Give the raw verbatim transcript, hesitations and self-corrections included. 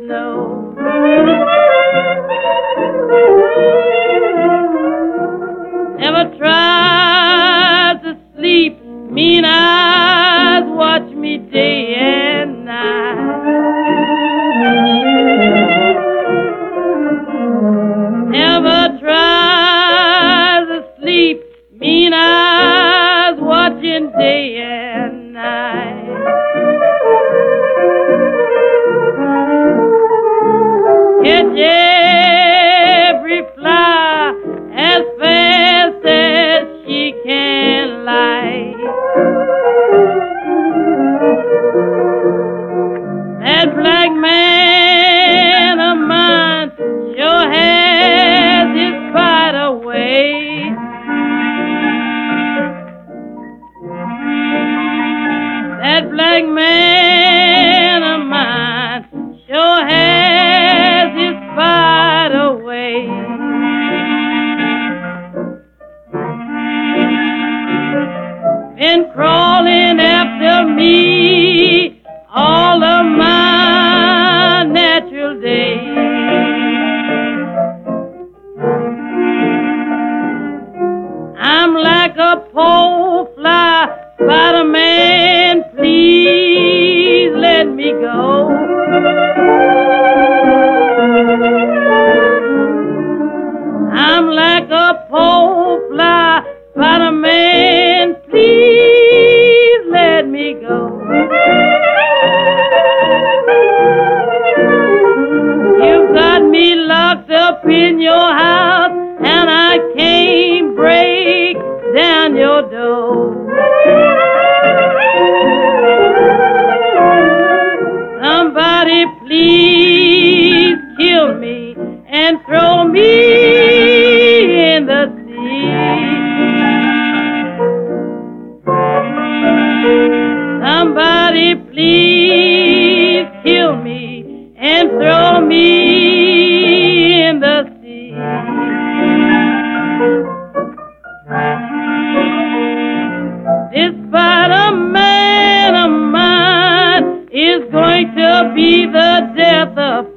know. Never tried to sleep, mean eyes watch me day and night. Never tried to sleep, mean eyes watching day and night. Catch every fly as fast as she can light. That black man of mine sure has his spider way. That black man of mine sure has his spider way. Been crawling after me all of my natural days. I'm like a poor fly, Spider-Man, please let me go. I'm like a poor fly, Spider-Man, please let me go. You've got me locked up in your house, and I can't break down your door. Somebody please kill me and throw me in the sea. Somebody please kill me and throw me in the sea. This Spider-Man of mine is going to be the death of